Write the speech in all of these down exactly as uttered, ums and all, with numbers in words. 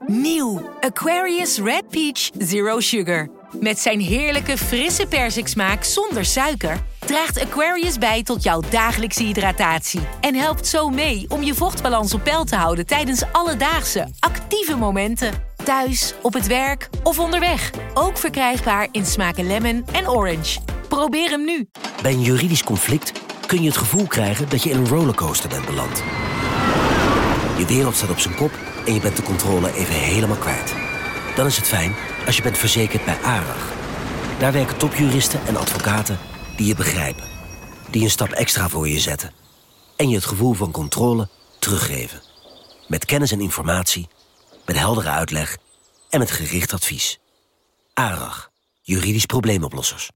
Nieuw Aquarius Red Peach Zero Sugar. Met zijn heerlijke frisse persiksmaak zonder suiker draagt Aquarius bij tot jouw dagelijkse hydratatie. En helpt zo mee om je vochtbalans op peil te houden tijdens alledaagse, actieve momenten. Thuis, op het werk of onderweg. Ook verkrijgbaar in smaken lemon en orange. Probeer hem nu. Bij een juridisch conflict kun je het gevoel krijgen dat je in een rollercoaster bent beland. Je wereld staat op zijn kop en je bent de controle even helemaal kwijt. Dan is het fijn als je bent verzekerd bij ARAG. Daar werken topjuristen en advocaten die je begrijpen. Die een stap extra voor je zetten. En je het gevoel van controle teruggeven. Met kennis en informatie, met heldere uitleg en met gericht advies. ARAG, juridisch probleemoplossers.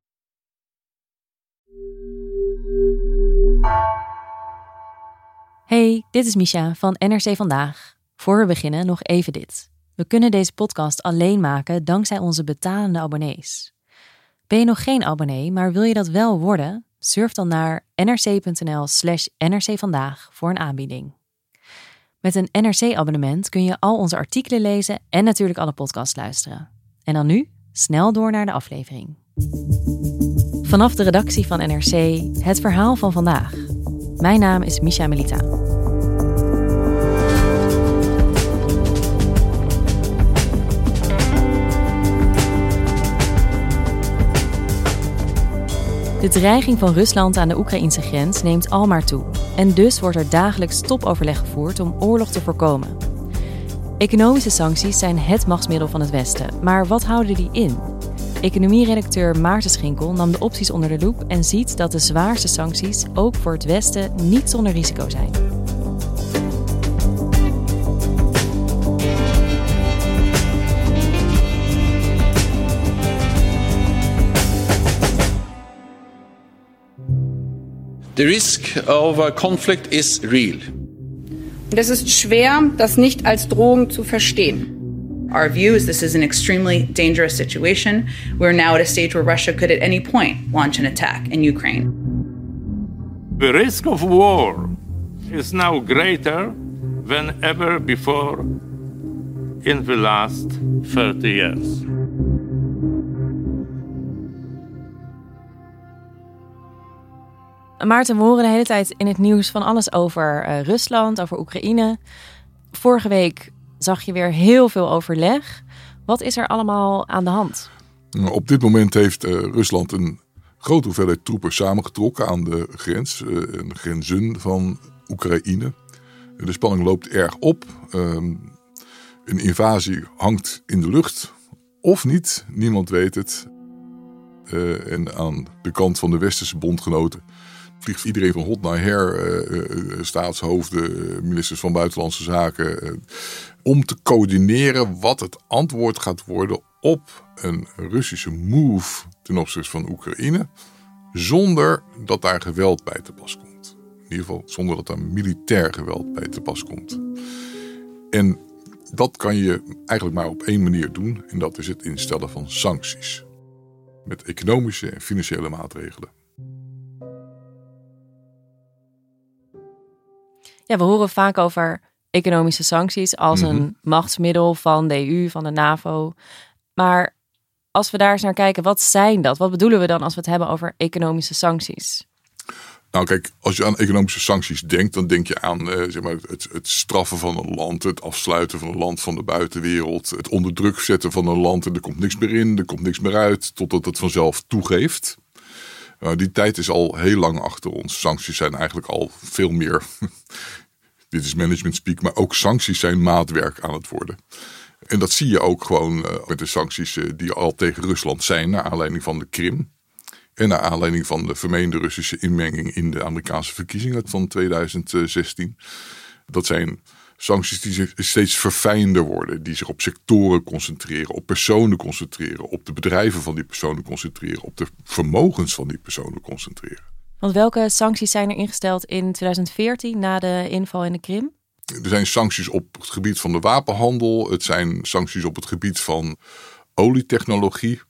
Hey, dit is Misha van N R C Vandaag. Voor we beginnen nog even dit. We kunnen deze podcast alleen maken dankzij onze betalende abonnees. Ben je nog geen abonnee, maar wil je dat wel worden? Surf dan naar nrc.nl slash nrcvandaag voor een aanbieding. Met een N R C-abonnement kun je al onze artikelen lezen en natuurlijk alle podcasts luisteren. En dan nu, snel door naar de aflevering. Vanaf de redactie van N R C, het verhaal van vandaag. Mijn naam is Misha Melita. De dreiging van Rusland aan de Oekraïnse grens neemt almaar toe. En dus wordt er dagelijks topoverleg gevoerd om oorlog te voorkomen. Economische sancties zijn het machtsmiddel van het Westen. Maar wat houden die in? Economieredacteur Maarten Schinkel nam de opties onder de loep en ziet dat de zwaarste sancties ook voor het Westen niet zonder risico zijn. The risk of a conflict is real. Es ist schwer, das nicht als Drohung zu verstehen. Our view is this is an extremely dangerous situation. We're now at a stage where Russia could at any point launch an attack in Ukraine. The risk of war is now greater than ever before in the last thirty years. Maarten, we horen de hele tijd in het nieuws van alles over uh, Rusland, over Oekraïne. Vorige week zag je weer heel veel overleg. Wat is er allemaal aan de hand? Op dit moment heeft uh, Rusland een grote hoeveelheid troepen samengetrokken aan de grens, uh, de grenzen van Oekraïne. De spanning loopt erg op. Uh, een invasie hangt in de lucht. Of niet, niemand weet het. Uh, en aan de kant van de westerse bondgenoten vliegt iedereen van hot naar her, uh, uh, staatshoofden, uh, ministers van Buitenlandse Zaken, uh, om te coördineren wat het antwoord gaat worden op een Russische move ten opzichte van Oekraïne, zonder dat daar geweld bij te pas komt. In ieder geval zonder dat daar militair geweld bij te pas komt. En dat kan je eigenlijk maar op één manier doen, en dat is het instellen van sancties. Met economische en financiële maatregelen. Ja, we horen vaak over economische sancties als Mm-hmm. een machtsmiddel van de E U, van de NAVO. Maar als we daar eens naar kijken, wat zijn dat? Wat bedoelen we dan als we het hebben over economische sancties? Nou kijk, als je aan economische sancties denkt, dan denk je aan eh, zeg maar, het, het straffen van een land, het afsluiten van een land van de buitenwereld, het onder druk zetten van een land en er komt niks meer in, er komt niks meer uit, totdat het vanzelf toegeeft. Uh, die tijd is al heel lang achter ons. Sancties zijn eigenlijk al veel meer, dit is management speak, maar ook sancties zijn maatwerk aan het worden. En dat zie je ook gewoon uh, met de sancties uh, die al tegen Rusland zijn, naar aanleiding van de Krim. En naar aanleiding van de vermeende Russische inmenging in de Amerikaanse verkiezingen van tweeduizend zestien. Dat zijn sancties die zich steeds verfijnder worden. Die zich op sectoren concentreren, op personen concentreren. Op de bedrijven van die personen concentreren. Op de vermogens van die personen concentreren. Want welke sancties zijn er ingesteld in tweeduizend veertien na de inval in de Krim? Er zijn sancties op het gebied van de wapenhandel. Het zijn sancties op het gebied van olietechnologie.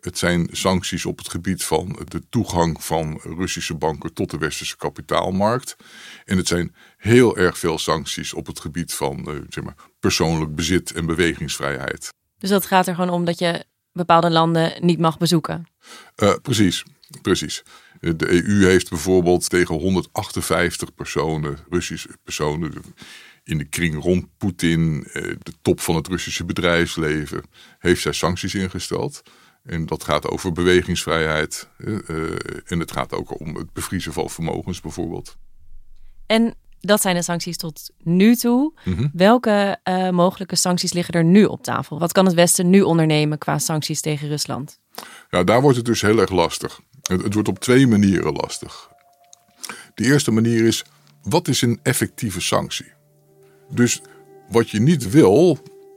Het zijn sancties op het gebied van de toegang van Russische banken tot de westerse kapitaalmarkt. En het zijn heel erg veel sancties op het gebied van uh, zeg maar, persoonlijk bezit en bewegingsvrijheid. Dus dat gaat er gewoon om dat je bepaalde landen niet mag bezoeken? Uh, precies, precies. De E U heeft bijvoorbeeld tegen honderdachtenvijftig personen, Russische personen, in de kring rond Poetin, de top van het Russische bedrijfsleven, heeft zij sancties ingesteld. En dat gaat over bewegingsvrijheid. En het gaat ook om het bevriezen van vermogens bijvoorbeeld. En dat zijn de sancties tot nu toe. Mm-hmm. Welke uh, mogelijke sancties liggen er nu op tafel? Wat kan het Westen nu ondernemen qua sancties tegen Rusland? Ja, daar wordt het dus heel erg lastig. Het, het wordt op twee manieren lastig. De eerste manier is, wat is een effectieve sanctie? Dus wat je niet wil,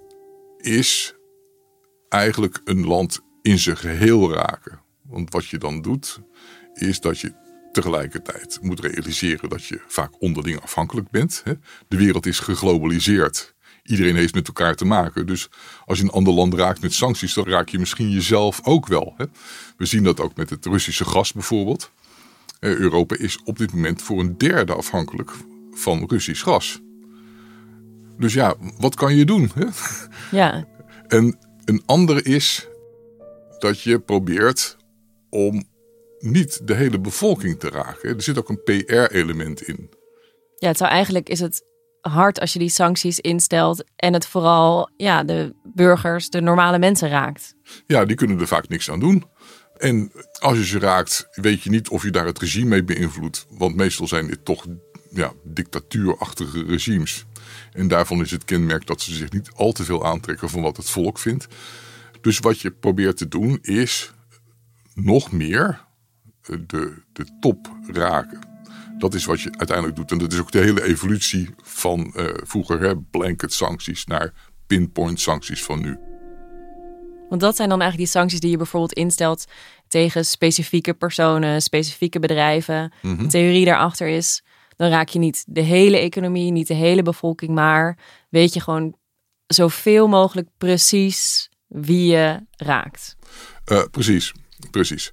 is eigenlijk een land in zijn geheel raken. Want wat je dan doet, is dat je tegelijkertijd moet realiseren dat je vaak onderling afhankelijk bent. De wereld is geglobaliseerd. Iedereen heeft met elkaar te maken. Dus als je een ander land raakt met sancties, dan raak je misschien jezelf ook wel. We zien dat ook met het Russische gas bijvoorbeeld. Europa is op dit moment voor een derde afhankelijk van Russisch gas. Dus ja, wat kan je doen? Hè? Ja. En een andere is dat je probeert om niet de hele bevolking te raken. Er zit ook een P R-element in. Ja, het zou eigenlijk is het hard als je die sancties instelt en het vooral ja, de burgers, de normale mensen raakt. Ja, die kunnen er vaak niks aan doen. En als je ze raakt, weet je niet of je daar het regime mee beïnvloedt. Want meestal zijn dit toch ja, dictatuurachtige regimes. En daarvan is het kenmerk dat ze zich niet al te veel aantrekken van wat het volk vindt. Dus wat je probeert te doen is nog meer de, de top raken. Dat is wat je uiteindelijk doet. En dat is ook de hele evolutie van uh, vroeger hè, blanket sancties naar pinpoint sancties van nu. Want dat zijn dan eigenlijk die sancties die je bijvoorbeeld instelt tegen specifieke personen, specifieke bedrijven. Mm-hmm. De theorie daarachter is, dan raak je niet de hele economie, niet de hele bevolking, maar weet je gewoon zoveel mogelijk precies wie je raakt. Uh, precies, precies.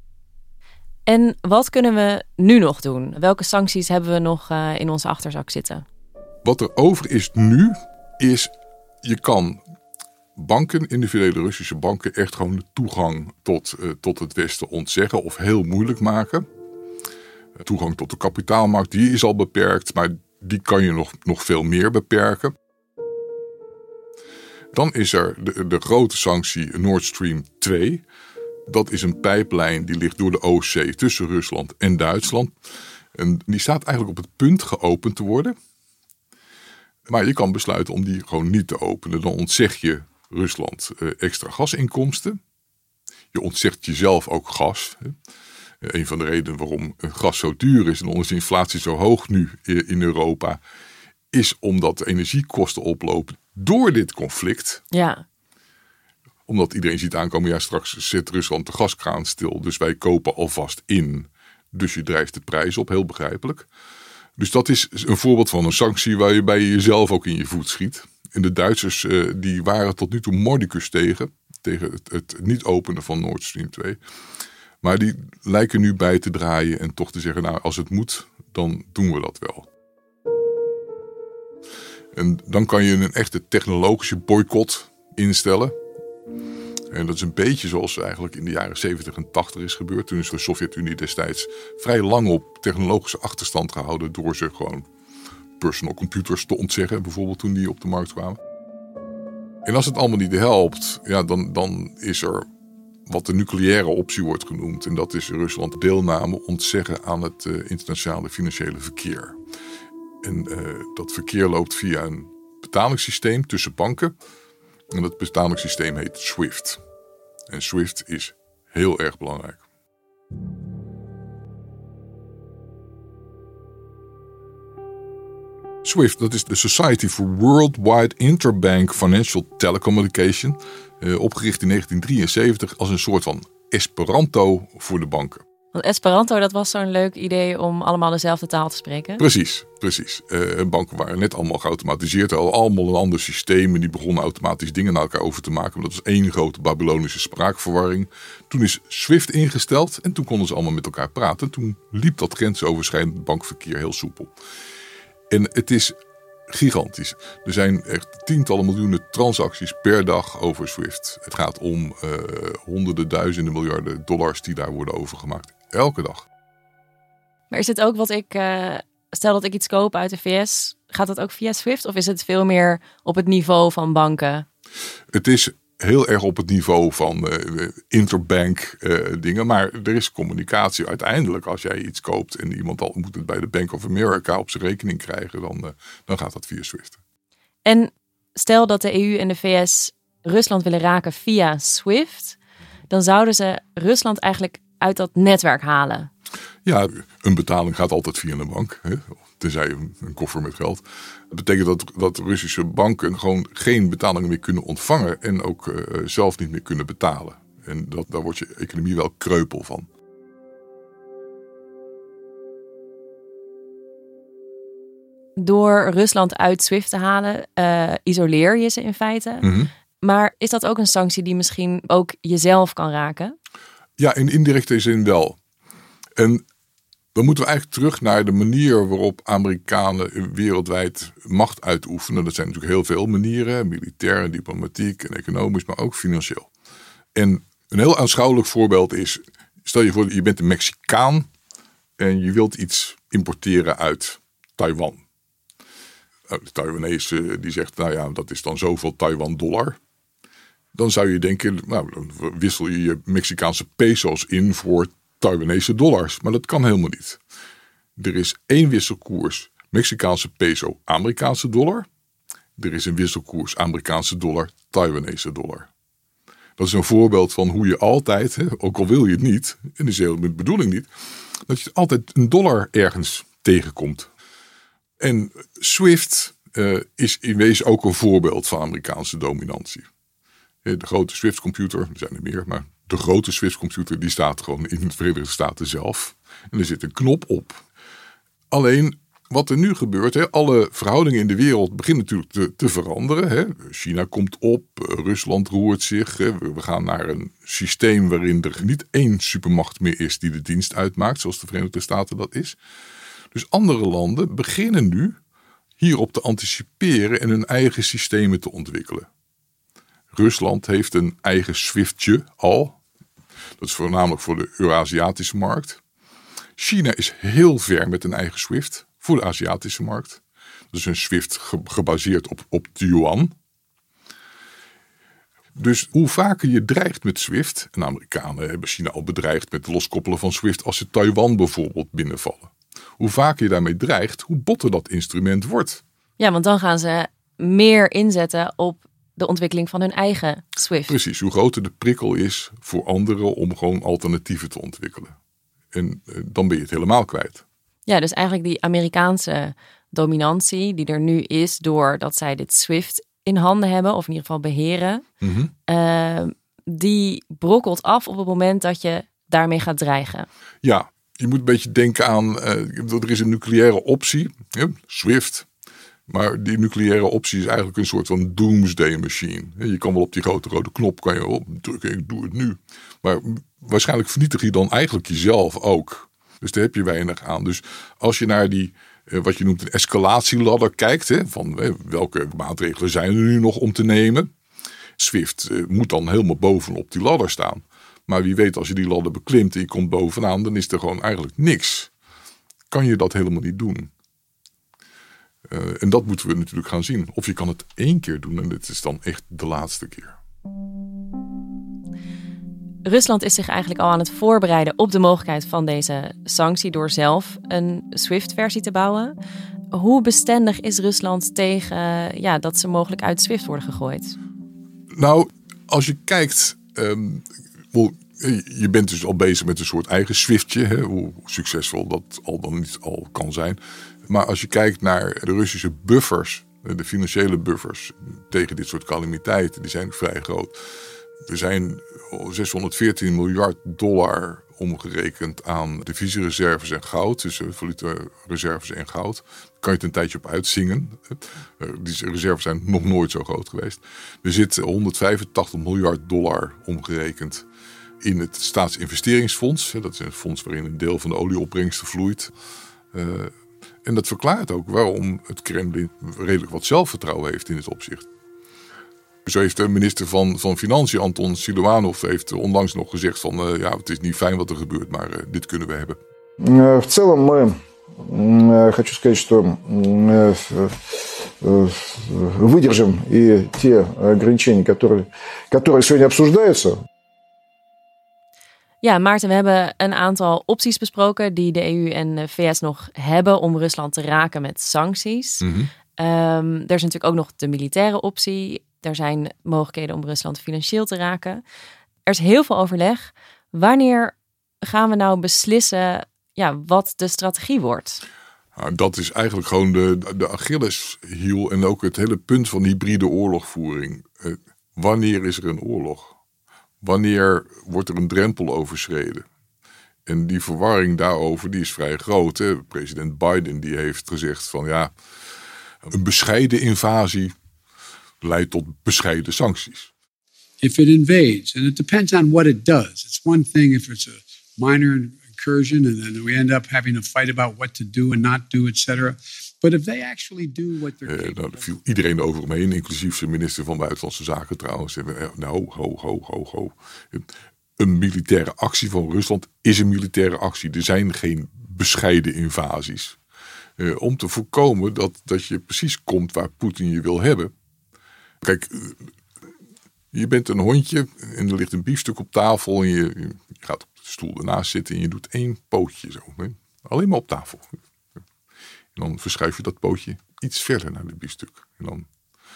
En wat kunnen we nu nog doen? Welke sancties hebben we nog uh, in onze achterzak zitten? Wat er over is nu, is je kan banken, individuele Russische banken, echt gewoon de toegang tot, uh, tot het Westen ontzeggen of heel moeilijk maken. Toegang tot de kapitaalmarkt, die is al beperkt, maar die kan je nog, nog veel meer beperken. Dan is er de, de grote sanctie Nord Stream twee. Dat is een pijplijn die ligt door de Oostzee tussen Rusland en Duitsland. En die staat eigenlijk op het punt geopend te worden. Maar je kan besluiten om die gewoon niet te openen. Dan ontzeg je Rusland uh, extra gasinkomsten. Je ontzegt jezelf ook gas. Hè. Een van de redenen waarom gas zo duur is en onze de inflatie zo hoog nu in Europa, is omdat de energiekosten oplopen door dit conflict. Ja. Omdat iedereen ziet aankomen, ja, straks zet Rusland de gaskraan stil, dus wij kopen alvast in. Dus je drijft de prijs op, heel begrijpelijk. Dus dat is een voorbeeld van een sanctie waarbij je jezelf ook in je voet schiet. En de Duitsers uh, die waren tot nu toe mordicus tegen, tegen het, het niet openen van Nord Stream twee. Maar die lijken nu bij te draaien en toch te zeggen, nou, als het moet, dan doen we dat wel. En dan kan je een echte technologische boycott instellen. En dat is een beetje zoals eigenlijk in de jaren zeventig en tachtig is gebeurd. Toen is de Sovjet-Unie destijds vrij lang op technologische achterstand gehouden door ze gewoon personal computers te ontzeggen, bijvoorbeeld toen die op de markt kwamen. En als het allemaal niet helpt, ja, dan, dan is er wat de nucleaire optie wordt genoemd. En dat is Rusland deelname ontzeggen aan het uh, internationale financiële verkeer. En uh, dat verkeer loopt via een betalingssysteem tussen banken. En dat betalingssysteem heet SWIFT. En SWIFT is heel erg belangrijk. SWIFT, dat is de Society for Worldwide Interbank Financial Telecommunication. Uh, opgericht in negentien drieënzeventig als een soort van Esperanto voor de banken. Want Esperanto, dat was zo'n leuk idee om allemaal dezelfde taal te spreken. Precies, precies. Uh, banken waren net allemaal geautomatiseerd. Hadden allemaal een ander systeem en die begonnen automatisch dingen naar elkaar over te maken. Maar dat was één grote Babylonische spraakverwarring. Toen is SWIFT ingesteld en toen konden ze allemaal met elkaar praten. Toen liep dat grensoverschrijdend bankverkeer heel soepel. En het is gigantisch. Er zijn echt tientallen miljoenen transacties per dag over SWIFT. Het gaat om uh, honderden, duizenden miljarden dollars die daar worden overgemaakt. Elke dag. Maar is het ook wat ik... Uh, stel dat ik iets koop uit de V S. Gaat dat ook via SWIFT? Of is het veel meer op het niveau van banken? Het is heel erg op het niveau van uh, interbank uh, dingen. Maar er is communicatie. Uiteindelijk als jij iets koopt en iemand al moet het bij de Bank of America op zijn rekening krijgen. Dan, uh, dan gaat dat via SWIFT. En stel dat de E U en de V S Rusland willen raken via SWIFT. Dan zouden ze Rusland eigenlijk uit dat netwerk halen. Ja, een betaling gaat altijd via een bank. Hè? Tenzij een, een koffer met geld. Dat betekent dat, dat Russische banken gewoon geen betalingen meer kunnen ontvangen. En ook uh, zelf niet meer kunnen betalen. En dat, daar wordt je economie wel kreupel van. Door Rusland uit SWIFT te halen, uh, isoleer je ze in feite. Mm-hmm. Maar is dat ook een sanctie die misschien ook jezelf kan raken? Ja, in indirecte zin wel. En dan moeten we eigenlijk terug naar de manier waarop Amerikanen wereldwijd macht uitoefenen. Dat zijn natuurlijk heel veel manieren, militair, diplomatiek en economisch, maar ook financieel. En een heel aanschouwelijk voorbeeld is, stel je voor, je bent een Mexicaan en je wilt iets importeren uit Taiwan. De Taiwanese die zegt, nou ja, dat is dan zoveel Taiwan dollar. Dan zou je denken, nou, dan wissel je je Mexicaanse peso's in voor Taiwanese dollars. Maar dat kan helemaal niet. Er is één wisselkoers Mexicaanse peso, Amerikaanse dollar. Er is een wisselkoers Amerikaanse dollar, Taiwanese dollar. Dat is een voorbeeld van hoe je altijd, hè, ook al wil je het niet, en dat is heel met bedoeling niet, dat je altijd een dollar ergens tegenkomt. En SWIFT uh, is in wezen ook een voorbeeld van Amerikaanse dominantie. De grote SWIFT-computer, er zijn er meer, maar de grote SWIFT-computer die staat gewoon in de Verenigde Staten zelf. En er zit een knop op. Alleen wat er nu gebeurt, hè, alle verhoudingen in de wereld beginnen natuurlijk te, te veranderen. Hè. China komt op, Rusland roert zich. Hè. We gaan naar een systeem waarin er niet één supermacht meer is die de dienst uitmaakt, zoals de Verenigde Staten dat is. Dus andere landen beginnen nu hierop te anticiperen en hun eigen systemen te ontwikkelen. Rusland heeft een eigen SWIFTje al. Dat is voornamelijk voor de Euraziatische markt. China is heel ver met een eigen SWIFT voor de Aziatische markt. Dat is een SWIFT ge- gebaseerd op, op de yuan. Dus hoe vaker je dreigt met SWIFT, en de Amerikanen hebben China al bedreigd met het loskoppelen van SWIFT als ze Taiwan bijvoorbeeld binnenvallen. Hoe vaker je daarmee dreigt, hoe botter dat instrument wordt. Ja, want dan gaan ze meer inzetten op de ontwikkeling van hun eigen SWIFT. Precies, hoe groter de prikkel is voor anderen om gewoon alternatieven te ontwikkelen. En uh, dan ben je het helemaal kwijt. Ja, dus eigenlijk die Amerikaanse dominantie die er nu is doordat zij dit SWIFT in handen hebben, of in ieder geval beheren, mm-hmm. uh, die brokkelt af op het moment dat je daarmee gaat dreigen. Ja, je moet een beetje denken aan, uh, er is een nucleaire optie, ja, SWIFT. Maar die nucleaire optie is eigenlijk een soort van doomsday machine. Je kan wel op die grote rode knop kan je op drukken, ik doe het nu. Maar waarschijnlijk vernietig je dan eigenlijk jezelf ook. Dus daar heb je weinig aan. Dus als je naar die, wat je noemt een escalatieladder kijkt, hè, van welke maatregelen zijn er nu nog om te nemen. SWIFT moet dan helemaal bovenop die ladder staan. Maar wie weet, als je die ladder beklimt en je komt bovenaan, dan is er gewoon eigenlijk niks. Kan je dat helemaal niet doen. Uh, en dat moeten we natuurlijk gaan zien. Of je kan het één keer doen en dit is dan echt de laatste keer. Rusland is zich eigenlijk al aan het voorbereiden op de mogelijkheid van deze sanctie door zelf een SWIFT-versie te bouwen. Hoe bestendig is Rusland tegen ja, dat ze mogelijk uit SWIFT worden gegooid? Nou, als je kijkt, um, je bent dus al bezig met een soort eigen SWIFTje, hè, hoe succesvol dat al dan niet al kan zijn. Maar als je kijkt naar de Russische buffers, de financiële buffers tegen dit soort calamiteiten, die zijn vrij groot. Er zijn zeshonderdveertien miljard dollar omgerekend aan deviezenreserves en goud. Dus valutareserves en goud. Daar kan je het een tijdje op uitzingen. Die reserves zijn nog nooit zo groot geweest. Er zit honderdvijfentachtig miljard dollar omgerekend in het staatsinvesteringsfonds. Dat is een fonds waarin een deel van de olieopbrengsten vloeit. Uh, en dat verklaart ook waarom het Kremlin redelijk wat zelfvertrouwen heeft in dit opzicht. Zo heeft de minister van, van Financiën, Anton Siluanov, heeft onlangs nog gezegd van uh, ja, het is niet fijn wat er gebeurt, maar uh, dit kunnen we hebben. В целом мы, хочу сказать, что выдержим и те ограничения, которые, которые сегодня обсуждаются. Ja, Maarten, we hebben een aantal opties besproken die de E U en de V S nog hebben om Rusland te raken met sancties. Mm-hmm. Um, er is natuurlijk ook nog de militaire optie. Er zijn mogelijkheden om Rusland financieel te raken. Er is heel veel overleg. Wanneer gaan we nou beslissen ja, wat de strategie wordt? Nou, dat is eigenlijk gewoon de, de Achilleshiel en ook het hele punt van hybride oorlogvoering. Uh, wanneer is er een oorlog? Wanneer wordt er een drempel overschreden? En die verwarring daarover die is vrij groot. Hè? President Biden die heeft gezegd van ja, een bescheiden invasie leidt tot bescheiden sancties. If it invades, and it depends on what it does. It's one thing if it's a minor incursion and then we end up having a fight about what to do and not do, et cetera. But if they actually do what they're capable of... Nou, viel iedereen over hem heen, inclusief zijn minister van Buitenlandse Zaken trouwens. Nou, ho, ho, ho, ho. Een militaire actie van Rusland is een militaire actie. Er zijn geen bescheiden invasies. Uh, om te voorkomen dat, dat je precies komt waar Poetin je wil hebben. Kijk, je bent een hondje en er ligt een biefstuk op tafel en je, je gaat op de stoel ernaast zitten en je doet één pootje zo. Hè? Alleen maar op tafel. En dan verschuif je dat pootje iets verder naar het biefstuk. En dan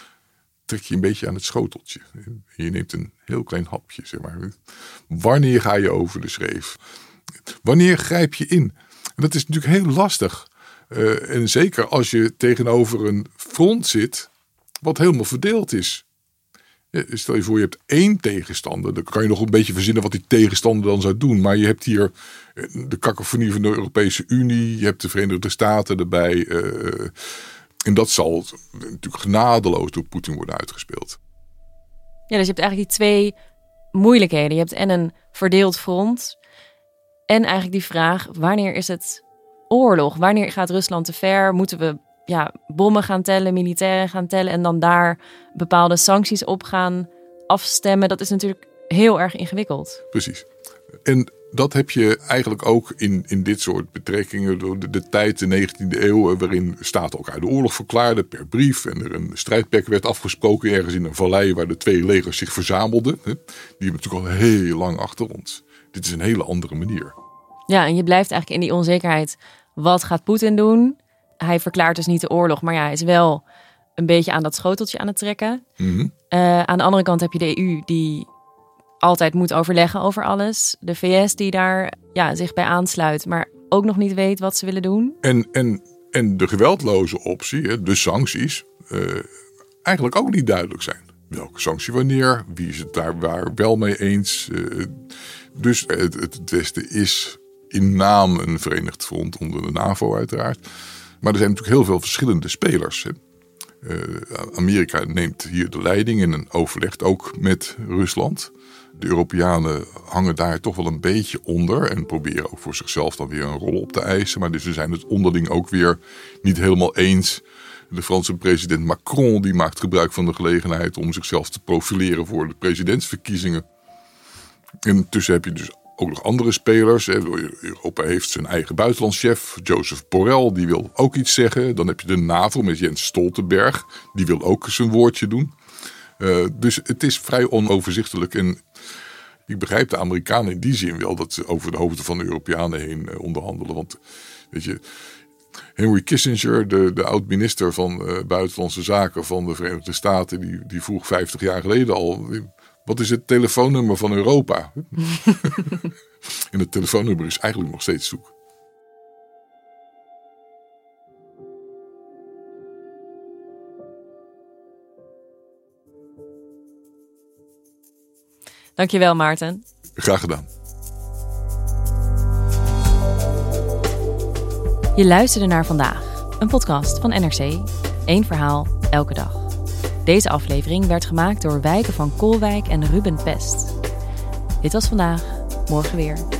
trek je een beetje aan het schoteltje. En je neemt een heel klein hapje, zeg maar. Wanneer ga je over de schreef? Wanneer grijp je in? En dat is natuurlijk heel lastig. Uh, en zeker als je tegenover een front zit wat helemaal verdeeld is. Ja, stel je voor, je hebt één tegenstander. Dan kan je nog een beetje verzinnen wat die tegenstander dan zou doen. Maar je hebt hier de kakofonie van de Europese Unie. Je hebt de Verenigde Staten erbij. Uh, en dat zal natuurlijk genadeloos door Poetin worden uitgespeeld. Ja, dus je hebt eigenlijk die twee moeilijkheden. Je hebt en een verdeeld front. En eigenlijk die vraag, wanneer is het oorlog? Wanneer gaat Rusland te ver? Moeten we ja, bommen gaan tellen, militairen gaan tellen en dan daar bepaalde sancties op gaan afstemmen? Dat is natuurlijk heel erg ingewikkeld. Precies. En dat heb je eigenlijk ook in, in dit soort betrekkingen door de, de tijd, de negentiende eeuw, waarin staten elkaar de oorlog verklaarden per brief en er een strijdperk werd afgesproken ergens in een vallei waar de twee legers zich verzamelden. Die hebben natuurlijk al heel lang achter ons. Dit is een hele andere manier. Ja, en je blijft eigenlijk in die onzekerheid. Wat gaat Poetin doen? Hij verklaart dus niet de oorlog, maar ja, hij is wel een beetje aan dat schoteltje aan het trekken. Mm-hmm. Uh, aan de andere kant heb je de E U die altijd moet overleggen over alles. De V S die daar ja, zich bij aansluit, maar ook nog niet weet wat ze willen doen. En, en, en de geweldloze optie, de sancties, uh, eigenlijk ook niet duidelijk zijn. Welke sanctie wanneer, wie is het daar waar wel mee eens. Uh, dus het, het Westen is in naam een verenigd front onder de NAVO uiteraard. Maar er zijn natuurlijk heel veel verschillende spelers. Hè. Uh, Amerika neemt hier de leiding en overlegt ook met Rusland. De Europeanen hangen daar toch wel een beetje onder en proberen ook voor zichzelf dan weer een rol op te eisen. Maar dus ze zijn het onderling ook weer niet helemaal eens. De Franse president Macron die maakt gebruik van de gelegenheid om zichzelf te profileren voor de presidentsverkiezingen. En intussen heb je dus ook nog andere spelers. Europa heeft zijn eigen buitenlandschef, Joseph Borrell, die wil ook iets zeggen. Dan heb je de NAVO met Jens Stoltenberg, die wil ook zijn woordje doen. Uh, dus het is vrij onoverzichtelijk. En ik begrijp de Amerikanen in die zin wel dat ze over de hoofden van de Europeanen heen uh, onderhandelen. Want weet je, Henry Kissinger, de, de oud-minister van uh, Buitenlandse Zaken van de Verenigde Staten, die, die vroeg vijftig jaar geleden al, wat is het telefoonnummer van Europa? En het telefoonnummer is eigenlijk nog steeds zoek. Dankjewel, Maarten. Graag gedaan. Je luisterde naar Vandaag, een podcast van N R C. Eén verhaal, elke dag. Deze aflevering werd gemaakt door Wijken van Koolwijk en Ruben Pest. Dit was Vandaag, morgen weer.